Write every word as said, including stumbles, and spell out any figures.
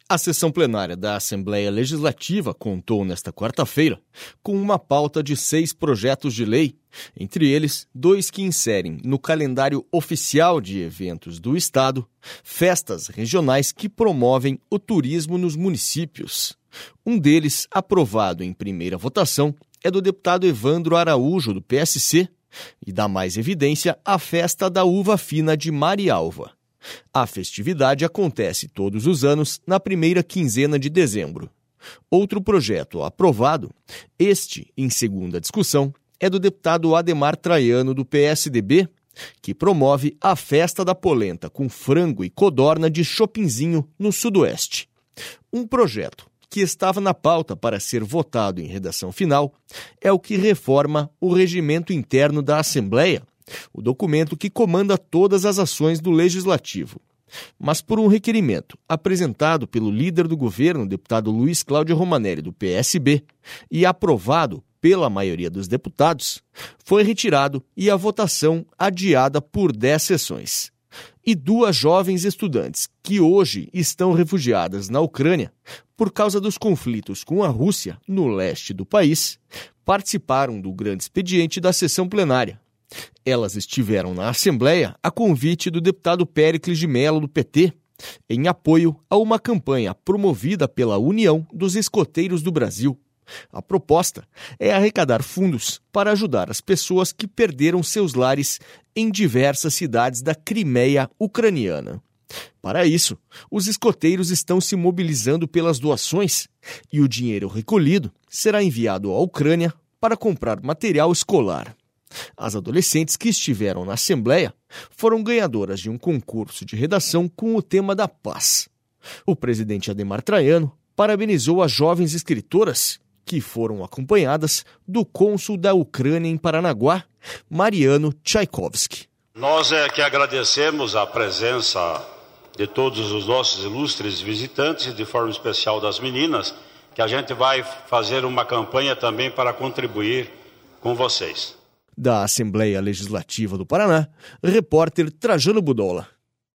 A sessão plenária da Assembleia Legislativa contou nesta quarta-feira com uma pauta de seis projetos de lei, entre eles dois que inserem no calendário oficial de eventos do Estado festas regionais que promovem o turismo nos municípios. Um deles, aprovado em primeira votação, é do deputado Evandro Araújo, do P S C, e dá mais evidência à Festa da Uva Fina de Marialva. A festividade acontece todos os anos na primeira quinzena de dezembro. Outro projeto aprovado, este em segunda discussão, é do deputado Ademar Traiano, do P S D B, que promove a Festa da Polenta com frango e codorna de Chopinzinho, no Sudoeste. Um projeto que estava na pauta para ser votado em redação final é o que reforma o regimento interno da Assembleia, o documento que comanda todas as ações do Legislativo. Mas por um requerimento apresentado pelo líder do governo, deputado Luiz Cláudio Romanelli, do P S B, e aprovado pela maioria dos deputados, foi retirado e a votação adiada por dez sessões. E duas jovens estudantes que hoje estão refugiadas na Ucrânia por causa dos conflitos com a Rússia no leste do país, participaram do grande expediente da sessão plenária. Elas estiveram na Assembleia a convite do deputado Péricles de Mello, do P T, em apoio a uma campanha promovida pela União dos Escoteiros do Brasil. A proposta é arrecadar fundos para ajudar as pessoas que perderam seus lares em diversas cidades da Crimeia ucraniana. Para isso, os escoteiros estão se mobilizando pelas doações e o dinheiro recolhido será enviado à Ucrânia para comprar material escolar. As adolescentes que estiveram na Assembleia foram ganhadoras de um concurso de redação com o tema da paz. O presidente Ademar Traiano parabenizou as jovens escritoras, que foram acompanhadas do cônsul da Ucrânia em Paranaguá, Mariano Tchaikovsky. Nós é que agradecemos a presença de todos os nossos ilustres visitantes, de forma especial das meninas, que a gente vai fazer uma campanha também para contribuir com vocês. Da Assembleia Legislativa do Paraná, repórter Trajano Budola.